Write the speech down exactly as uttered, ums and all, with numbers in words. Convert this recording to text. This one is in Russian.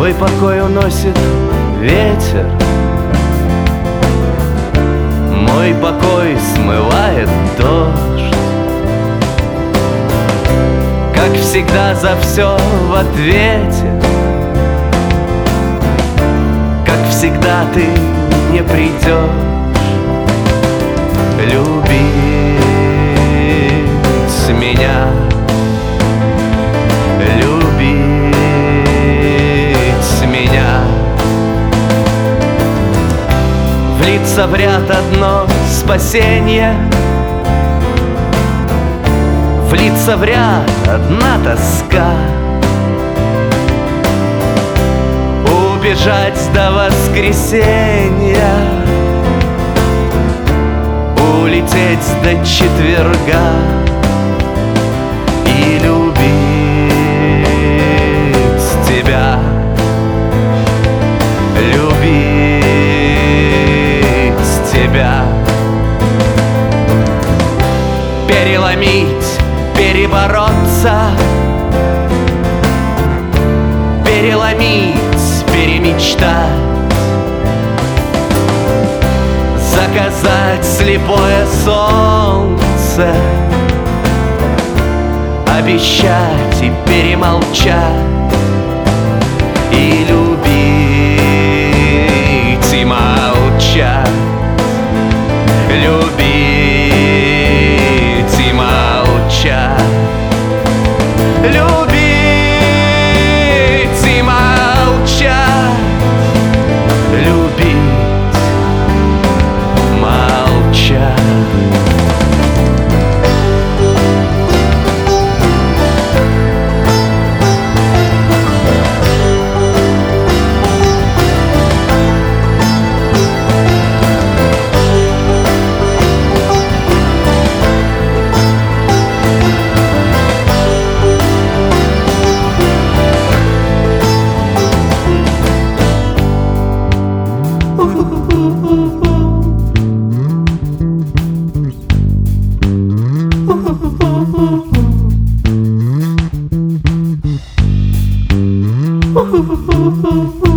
Мой покой уносит ветер, мой покой смывает дождь. Как всегда, за все в ответе, как всегда, ты не придешь любить меня, любить меня. Влиться в ряд одно спасение, влиться в ряд одна тоска, убежать до воскресенья, улететь до четверга и любить тебя, любить тебя. Переломить, перебороться, переломить, перемечтать, заказать слепое солнце, обещать и перемолчать, и любить, и молчать, любить и молчать, любить и молчать, любить, молчать. Ooh.